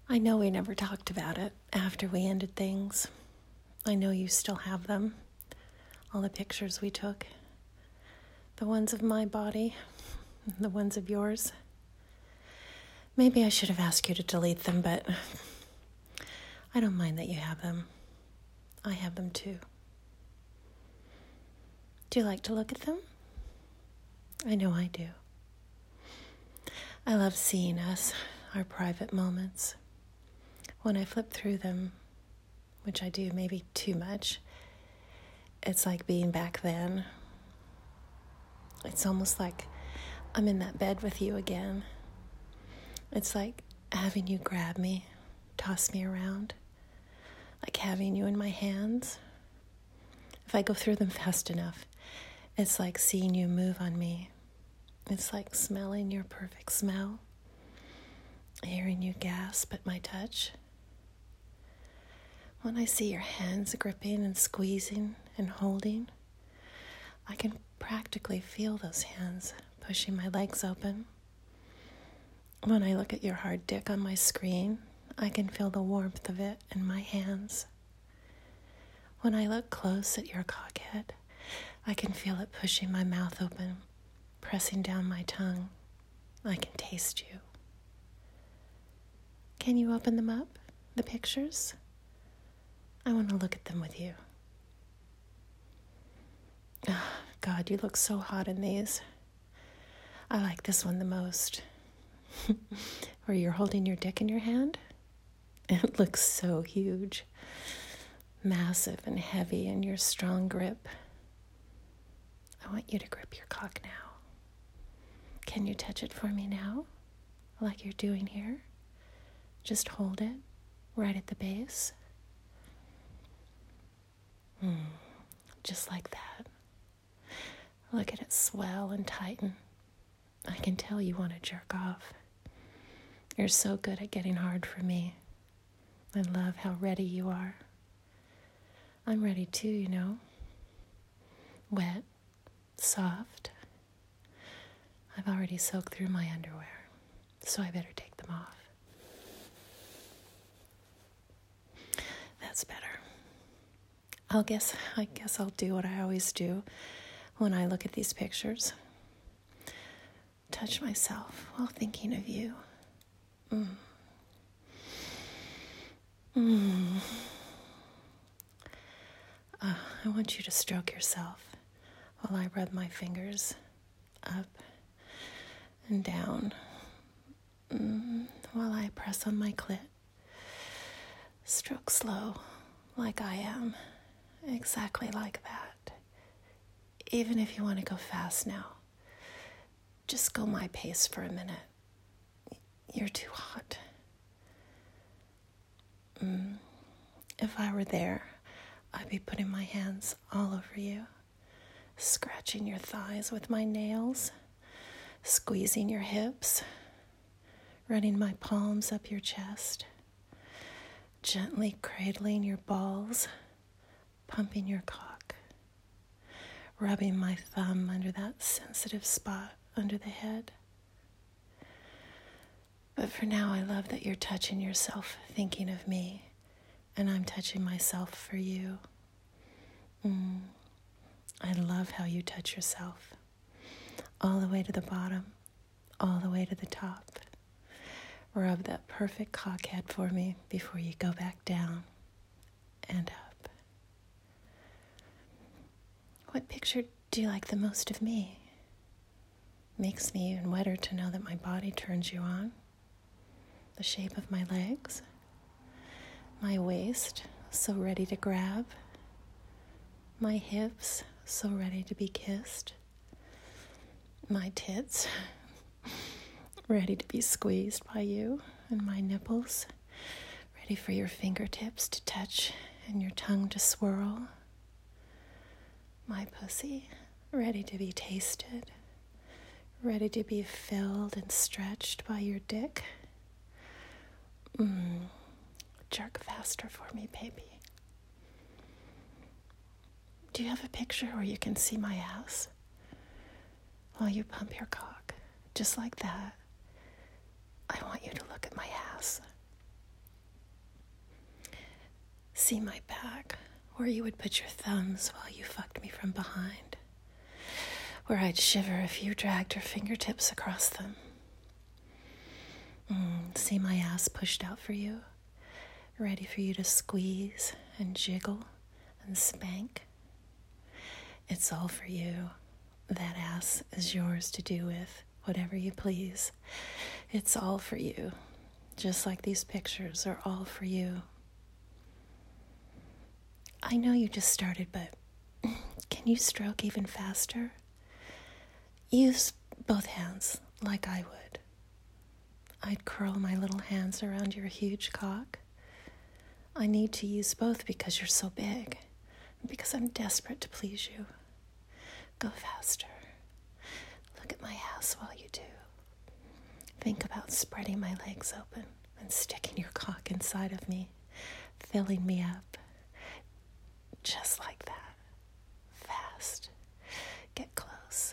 I know we never talked about it after we ended things. I know you still have them. All the pictures we took. The ones of my body, the ones of yours. Maybe I should have asked you to delete them, but I don't mind that you have them. I have them too. Do you like to look at them? I know I do. I love seeing us, our private moments. When I flip through them, which I do maybe too much, it's like being back then. It's almost like I'm in that bed with you again. It's like having you grab me, toss me around, like having you in my hands. If I go through them fast enough, it's like seeing you move on me. It's like smelling your perfect smell, hearing you gasp at my touch. When I see your hands gripping and squeezing and holding, I can practically feel those hands pushing my legs open. When I look at your hard dick on my screen, I can feel the warmth of it in my hands. When I look close at your cockhead, I can feel it pushing my mouth open, pressing down my tongue. I can taste you. Can you open them up, the pictures? I want to look at them with you. Oh, God, you look so hot in these. I like this one the most. Where you're holding your dick in your hand. It looks so huge. Massive and heavy in your strong grip. I want you to grip your cock now. Can you touch it for me now? Like you're doing here? Just hold it right at the base. Just like that. Look at it swell and tighten. I can tell you want to jerk off. You're so good at getting hard for me. I love how ready you are. I'm ready too, you know. Wet, soft. I've already soaked through my underwear, so I better take them off. That's better. I guess I'll do what I always do when I look at these pictures. Touch myself while thinking of you. I want you to stroke yourself while I rub my fingers up and down, while I press on my clit. Stroke slow, like I am, exactly like that. Even if you want to go fast now, just go my pace for a minute. You're too hot. If I were there, I'd be putting my hands all over you, scratching your thighs with my nails, squeezing your hips, running my palms up your chest, gently cradling your balls, pumping your cock, rubbing my thumb under that sensitive spot under the head. But for now, I love that you're touching yourself, thinking of me, and I'm touching myself for you. I love how you touch yourself, all the way to the bottom, all the way to the top. Rub that perfect cockhead for me before you go back down and up. What picture do you like the most of me? Makes me even wetter to know that my body turns you on. The shape of my legs, my waist so ready to grab, my hips so ready to be kissed, my tits ready to be squeezed by you, and my nipples ready for your fingertips to touch and your tongue to swirl, my pussy ready to be tasted, ready to be filled and stretched by your dick. Jerk faster for me, baby. Do you have a picture where you can see my ass while you pump your cock? Just like that. I want you to look at my ass. See my back, where you would put your thumbs while you fucked me from behind, where I'd shiver if you dragged your fingertips across them. See my ass pushed out for you, ready for you to squeeze and jiggle and spank. It's all for you. That ass is yours to do with whatever you please. It's all for you, just like these pictures are all for you. I know you just started, but can you stroke even faster? Use both hands like I would. I'd curl my little hands around your huge cock. I need to use both because you're so big, and because I'm desperate to please you. Go faster. Look at my ass while you do. Think about spreading my legs open and sticking your cock inside of me, filling me up. Just like that. Fast. Get close.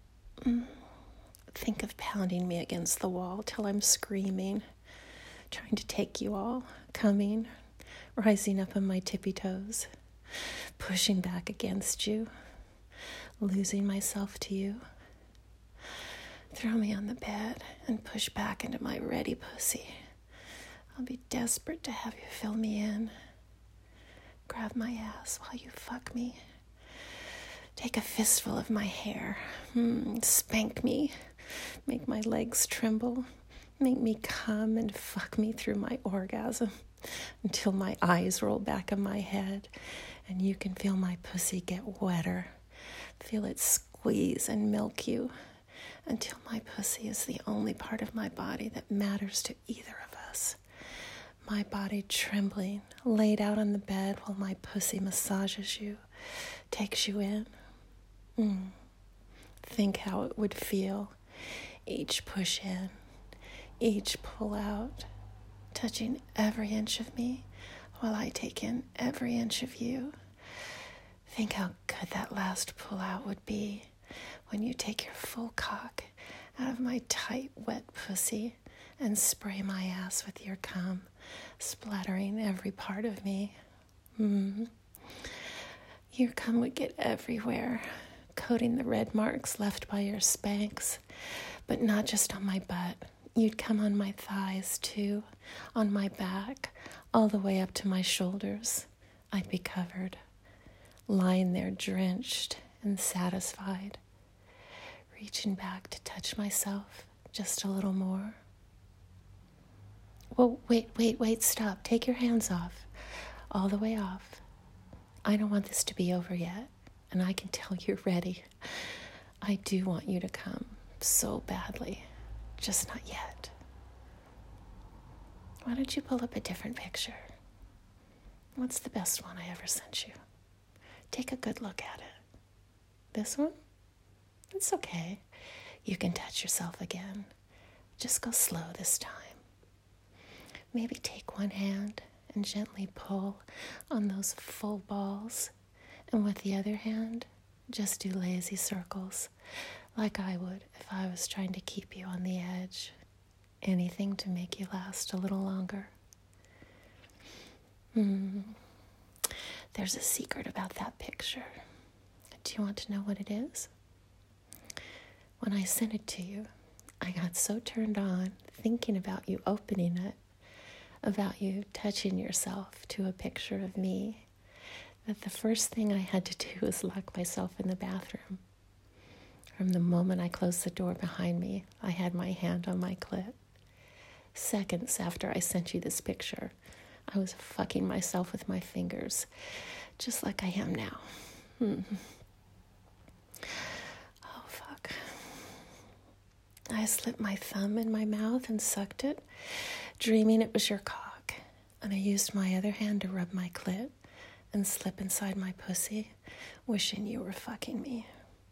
Think of pounding me against the wall till I'm screaming, trying to take you all, coming, rising up on my tippy toes, pushing back against you, losing myself to you. Throw me on the bed and push back into my ready pussy. I'll be desperate to have you fill me in. Grab my ass while you fuck me. Take a fistful of my hair. Spank me. Make my legs tremble. Make me come and fuck me through my orgasm until my eyes roll back in my head and you can feel my pussy get wetter. Feel it squeeze and milk you until my pussy is the only part of my body that matters to either of us. My body trembling, laid out on the bed while my pussy massages you, takes you in. Think how it would feel, each push in, each pull out, touching every inch of me while I take in every inch of you. Think how good that last pull out would be when you take your full cock out of my tight, wet pussy and spray my ass with your cum, splattering every part of me. Your cum would get everywhere, coating the red marks left by your spanks, but not just on my butt. You'd come on my thighs too, on my back, all the way up to my shoulders. I'd be covered, lying there drenched and satisfied, reaching back to touch myself just a little more. Well, wait, stop. Take your hands off, all the way off. I don't want this to be over yet, and I can tell you're ready. I do want you to come so badly, just not yet. Why don't you pull up a different picture? What's the best one I ever sent you? Take a good look at it. This one? It's okay. You can touch yourself again. Just go slow this time. Maybe take one hand and gently pull on those full balls, and with the other hand, just do lazy circles, like I would if I was trying to keep you on the edge. Anything to make you last a little longer. There's a secret about that picture. Do you want to know what it is? When I sent it to you, I got so turned on thinking about you opening it, about you touching yourself to a picture of me, that the first thing I had to do was lock myself in the bathroom. From the moment I closed the door behind me, I had my hand on my clit. Seconds after I sent you this picture, I was fucking myself with my fingers, just like I am now. Oh, fuck. I slipped my thumb in my mouth and sucked it, dreaming it was your cock, and I used my other hand to rub my clit and slip inside my pussy, wishing you were fucking me.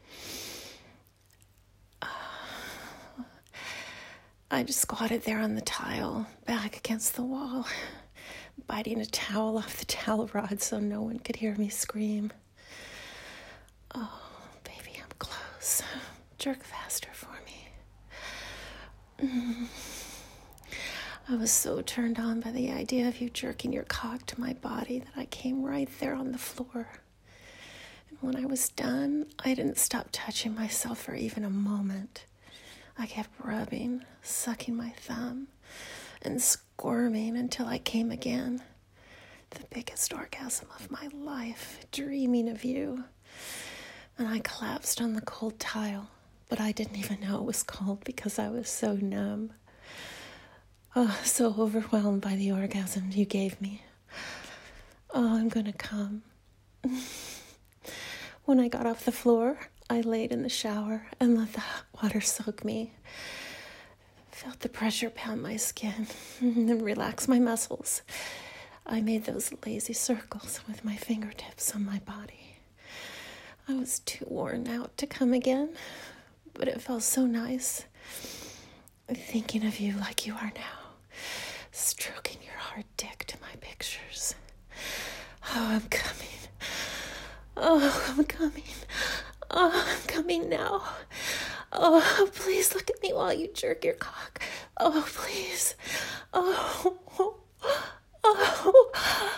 I just squatted there on the tile, back against the wall, biting a towel off the towel rod so no one could hear me scream. Oh, baby, I'm close. Jerk faster for me. I was so turned on by the idea of you jerking your cock to my body that I came right there on the floor. And when I was done, I didn't stop touching myself for even a moment. I kept rubbing, sucking my thumb, and squirming until I came again. The biggest orgasm of my life, dreaming of you. And I collapsed on the cold tile, but I didn't even know it was cold because I was so numb. Oh, so overwhelmed by the orgasm you gave me. Oh, I'm gonna come. When I got off the floor, I laid in the shower and let the hot water soak me. Felt the pressure pound my skin and relax my muscles. I made those lazy circles with my fingertips on my body. I was too worn out to come again, but it felt so nice thinking of you like you are now, stroking your hard dick to my pictures. Oh, I'm coming. Oh, I'm coming. Oh, I'm coming now. Oh, please look at me while you jerk your cock. Oh, please. Oh, oh,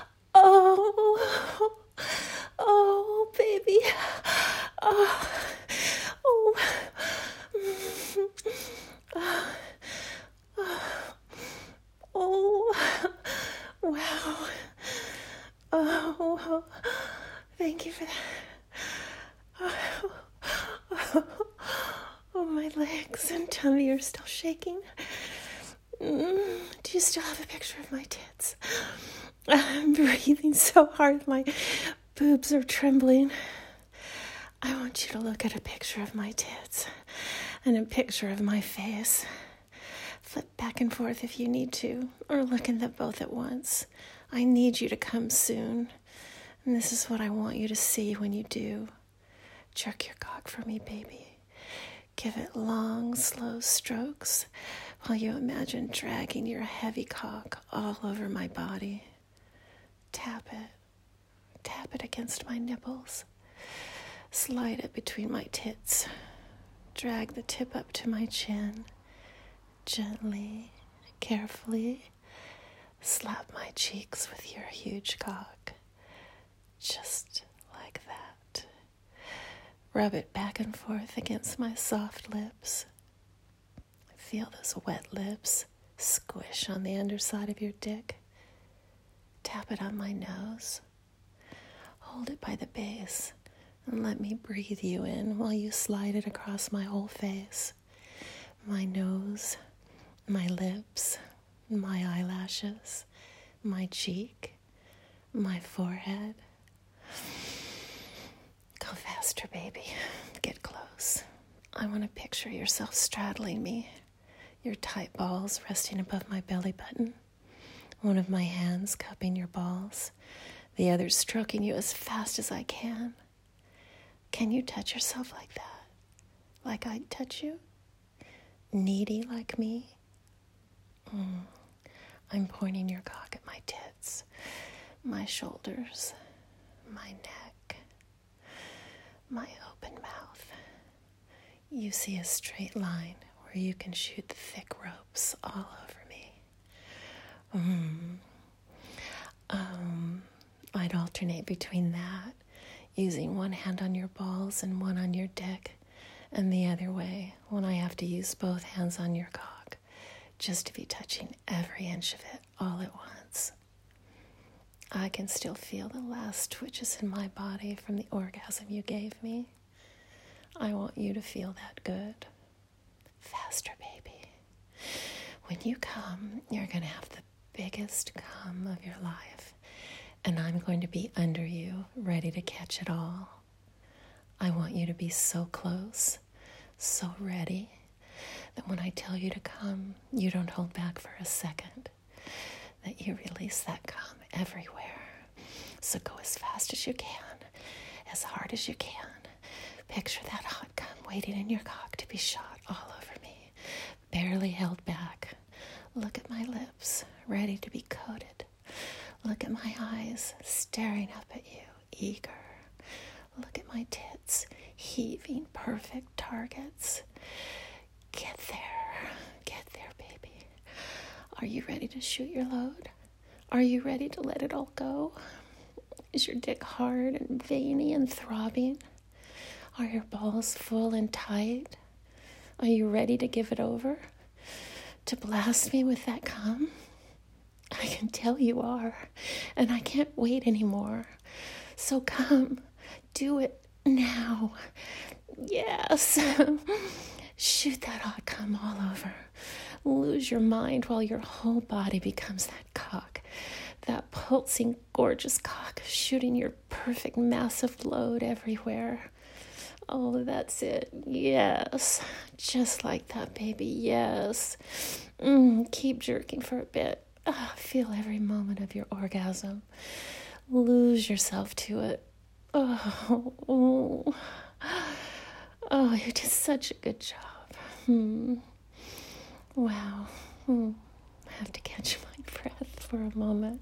oh, oh, baby. Oh, oh, oh, wow. Oh, thank you for that. Oh, my legs and tummy are still shaking. Do you still have a picture of my tits? I'm breathing so hard, my boobs are trembling. I want you to look at a picture of my tits and a picture of my face. Flip back and forth if you need to, or look at them both at once. I need you to come soon, and this is what I want you to see when you do. Jerk your cock for me, baby. Give it long, slow strokes while you imagine dragging your heavy cock all over my body. Tap it against my nipples. Slide it between my tits. Drag the tip up to my chin. Gently, carefully, slap my cheeks with your huge cock. Just like that. Rub it back and forth against my soft lips. Feel those wet lips squish on the underside of your dick. Tap it on my nose. Hold it by the base and let me breathe you in while you slide it across my whole face. My nose, my lips, my eyelashes, my cheek, my forehead. Go faster, baby. Get close. I want to picture yourself straddling me, your tight balls resting above my belly button, one of my hands cupping your balls, the other stroking you as fast as I can. Can you touch yourself like that? Like I'd touch you? Needy like me? I'm pointing your cock at my tits, my shoulders, my neck, my open mouth. You see a straight line where you can shoot the thick ropes all over me. I'd alternate between that, using one hand on your balls and one on your dick, and the other way when I have to use both hands on your cock, just to be touching every inch of it all at once. I can still feel the last twitches in my body from the orgasm you gave me. I want you to feel that good. Faster, baby. When you come, you're going to have the biggest cum of your life, and I'm going to be under you, ready to catch it all. I want you to be so close, so ready, that when I tell you to come, you don't hold back for a second, that you release that cum everywhere. So go as fast as you can, as hard as you can. Picture that hot cum waiting in your cock to be shot all over me, barely held back. Look at my lips, ready to be coated. Look at my eyes, staring up at you, eager. Look at my tits, heaving perfect targets. Get there, baby. Are you ready to shoot your load? Are you ready to let it all go? Is your dick hard and veiny and throbbing? Are your balls full and tight? Are you ready to give it over? To blast me with that cum? I can tell you are, and I can't wait anymore. So come, do it now. Yes. Shoot that hot cum all over. Lose your mind while your whole body becomes that cock. That pulsing, gorgeous cock shooting your perfect, massive load everywhere. Oh, that's it. Yes. Just like that, baby. Yes. Keep jerking for a bit. Feel every moment of your orgasm. Lose yourself to it. Oh, you did such a good job. Wow. I have to catch my breath for a moment.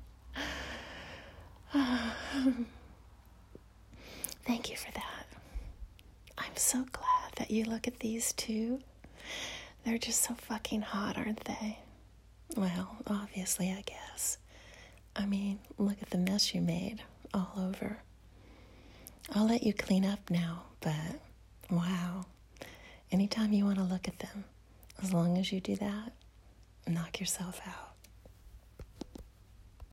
Thank you for that. I'm so glad that you look at these two. They're just so fucking hot, aren't they? Well, obviously, I guess. I mean, look at the mess you made all over. I'll let you clean up now, but wow. Anytime you want to look at them, as long as you do that, knock yourself out.